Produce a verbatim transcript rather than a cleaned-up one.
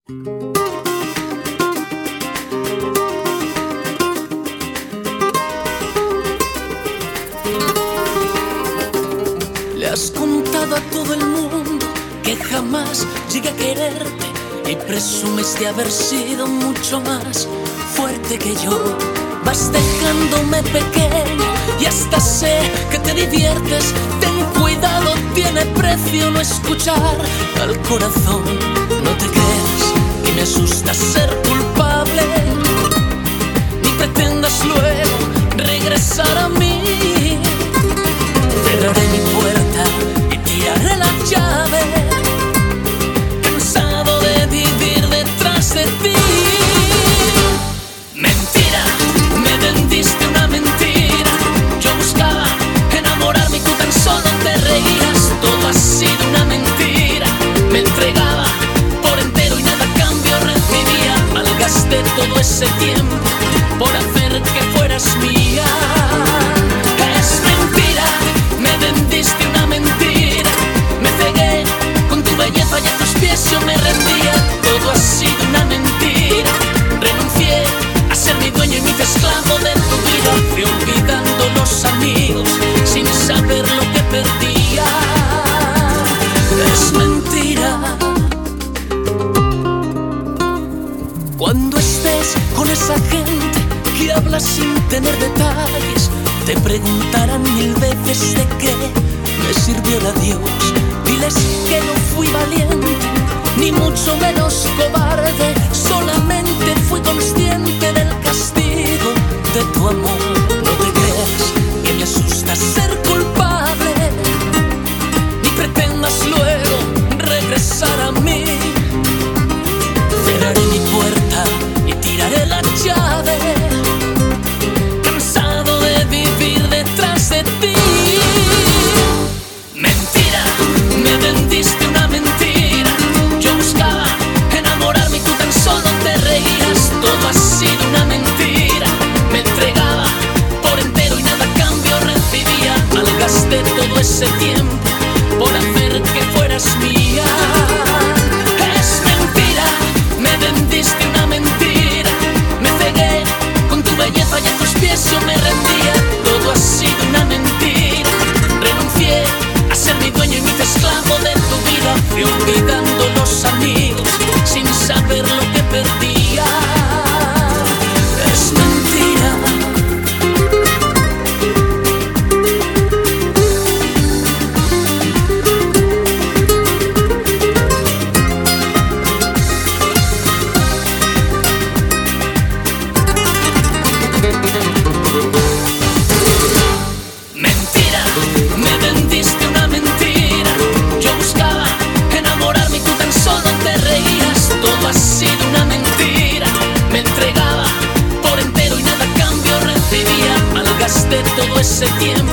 Le has contado a todo el mundo que jamás llegué a quererte y presumes de haber sido mucho más fuerte que yo. Vas dejándome pequeño y hasta sé que te diviertes. Ten cuidado, tiene precio no escuchar al corazón. No te creas que me asusta ser culpable, ni pretendas luego regresar a mí. Cerraré mi puerta y tiraré la llave, cansado de vivir detrás de ti. Mentira, me vendiste una mentira. Yo buscaba enamorarme y tú tan solo te reías. Todo ha sido una mentira. Me entregaba por entero y nada a cambio recibía. Malgasté todo ese tiempo por hacer que fueras mía. Es mentira, me vendiste una mentira. Me cegué con tu belleza y a tus pies yo me rendía. Todo ha sido una mentira. Renuncié a ser mi dueño y mi esclavo de tu vida. Fui olvidando los amigos sin saber lo que perdía. Es mentira. Cuando estés con esa gente que habla sin tener detalles, te preguntarán mil veces de qué me sirvió el adiós. Diles que no fui valiente, ni mucho menos cobarde. Solamente fui consciente del castigo de tu amor. No te creas que me asusta ser culpable, ni pretendas luego regresar a mí. Cerraré mi puerta y tiraré la llave, cansado de vivir detrás de ti. Mentira, me vendiste una mentira. Yo buscaba enamorarme y tú tan solo te reías. Todo ha sido una mentira. Me entregaba por entero y nada a cambio recibía. Malgasté todo ese tiempo por hacer que fueras mía. Es mentira, me vendiste una mentira. Me cegué con tu belleza y a tus pies yo me rendía. Todo ha sido una mentira. Renuncié a ser mi dueño y mi esclavo de tu vida. Fui olvidando los amigos sin saber lo que perdía. Es mentira. Mentira, me vendiste una mentira. Yo buscaba enamorarme y tú tan solo te reías. Todo ha sido una mentira. Me entregaba por entero y nada a cambio recibía. Malgasté todo ese tiempo